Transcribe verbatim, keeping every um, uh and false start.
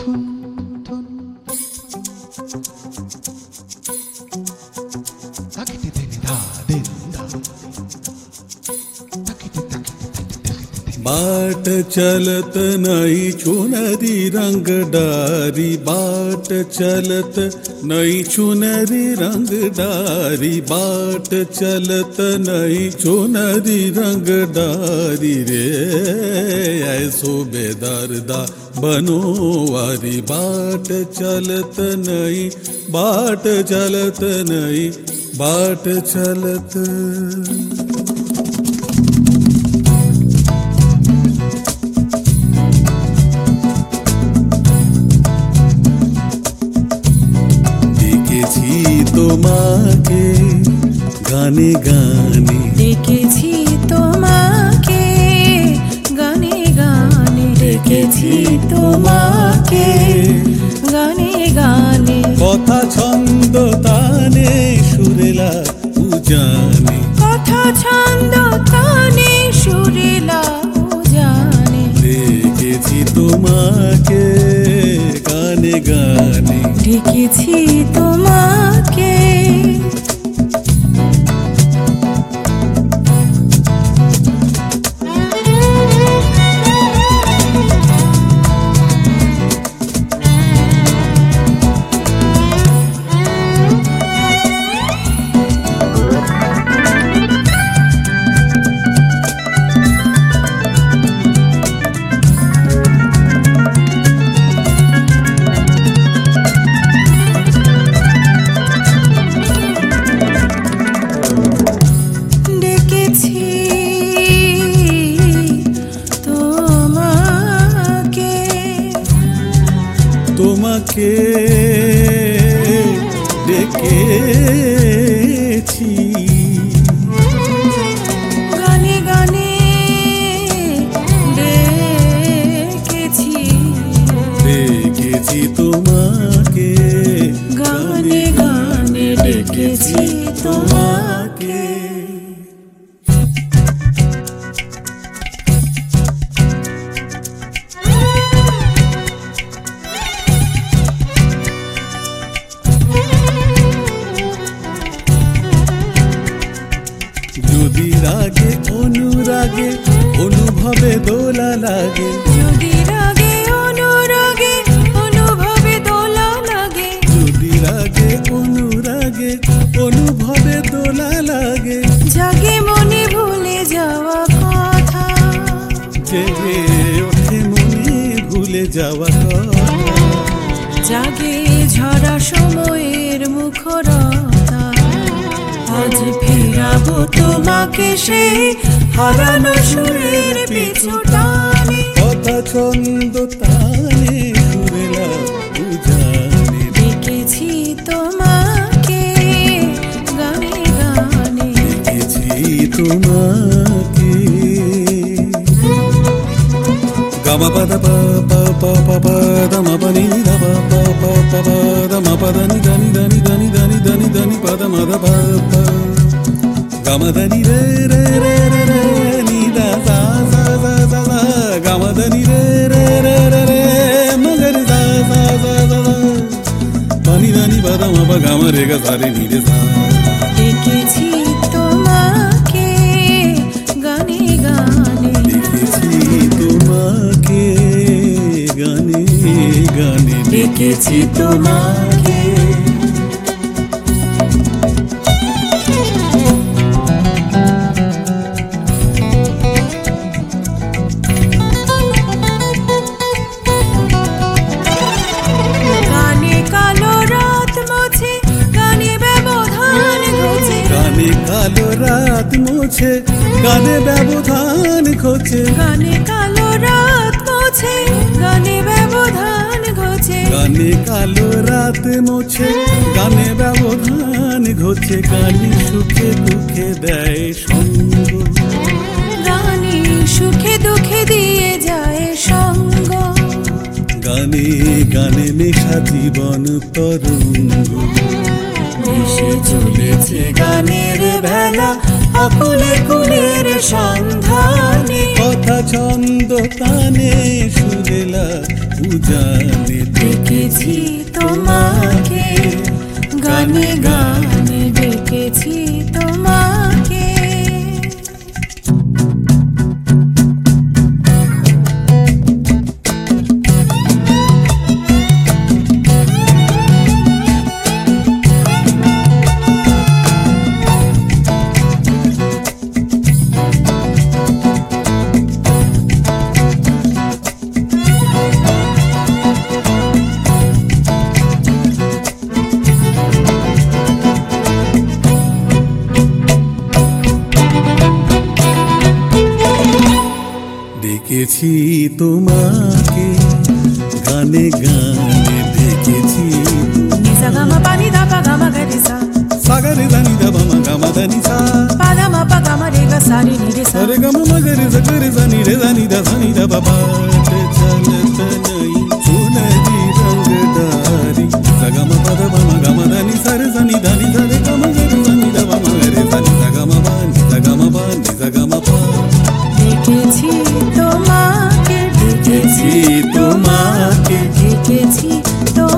থুন থুন তাকিতে দেনে দা দেন দা তাকিতে তাকিতে তাকিতে बाट चलत नहीं चुनरी रंग डारी बाट चलत नहीं चुनरी रंग डारी बाट चलत नहीं चुनरी रंग डारी रे ऐसो बेदर्दा बनोवारी बाट चलत नहीं बाट चलत नहीं बाट चलत তোমাকে গানে গানে ডেকেছি তোমাকে গানে গানে ডেকেছি তোমাকে গানে গানে কথা ছন্দ তানে সুরেলা উজানে কথা ছন্দ তানে সুরেলা উজানে ডেকেছি তোমাকে গানে গানে ডেকেছি তোমাকে তোমাকে ডেকেছি গানে গানে ডেকেছি ডেকেছি তোমাকে গানে গানে ডেকেছি তোমাকে যদি রাগে অনুরাগে অনুভবে দোলা লাগে যদি রাগে অনুরাগে অনুভবে দোলা লাগে যদি রাগে অনুরাগে অনুভবে দোলা লাগে জাগে মনে ভুলে যাওয়া কথা জেগে ওঠে মনে ভুলে যাওয়া কথা জাগে ঝরা সময়ের মুখরতা আজ ফেরাবো তোমাকে সেই হারানো সুরের পিছু টানে কথা ছন্দ তানে সুরেলা উজানে ডেকেছি তোমাকে গানে গানে ডেকেছি তোমাকে গামা পদ পা পা পা পা পা দমা পনি দা পা পা পা পা পা দমা পদনি దని దని దని దని దని దని పద మద పా పా গামা దని রে রে রে রে রে নি দা సా సా సా సా సా গামা దని রে রে রে রে রে মగ రి సా సా సా సా సా పని దని పద మ ప গামা রে గ సా রে ని রে సా ডেকেছি তোমাকে গানে গানে ডেকেছি তোমাকে গানে গানে ডেকেছি তোমাকে গানে কালো রাত মোছে গানে ব্যবধান ঘোচে গানে কালো রাত মোছে গানে ব্যবধান ঘোচে গানে কালো রাত মোছে গানে ব্যবধান ঘোচে গানে কালো রাত মোছে গানে ব্যবধান ঘোচে গানে সুখে দুঃখে দেয় সঙ্গ গানে সুখে দুঃখে দিয়ে যায় সঙ্গ গানে গানে মেশা জীবন তরঙ্গ ভেসে চলেছে গানের ভেলা আকুলে কুলের সন্ধানে কথা ছন্দ তানে সুরেলা উজানে ডেকেছি তোমাকে, গানে গানে ডেকেছি তোমাকে। ডেকেছি তোমাকে, গানে গানে ডেকেছি। নিসা গামা পানি দা পা গামা গা রে সা, সাগরে দানি দা বামা গামা দানি সা, পা দা মা পা গামা রে গা সা রে নি রে সা। সরে গামা মগরে সগরে জানি রে জানি দা জানি দা বাবা চলत नहीं सुनगी रंगदारी। सगम पद बामा गामा दानी सरे जानी दानी सरे गामा गरे जानी दा बामा गरे जानी सगम बानी सगम बानी सगम पा। ডেকেছি তোমাকে, ডেকেছি তোমাকে, ডেকেছি তোমাকে।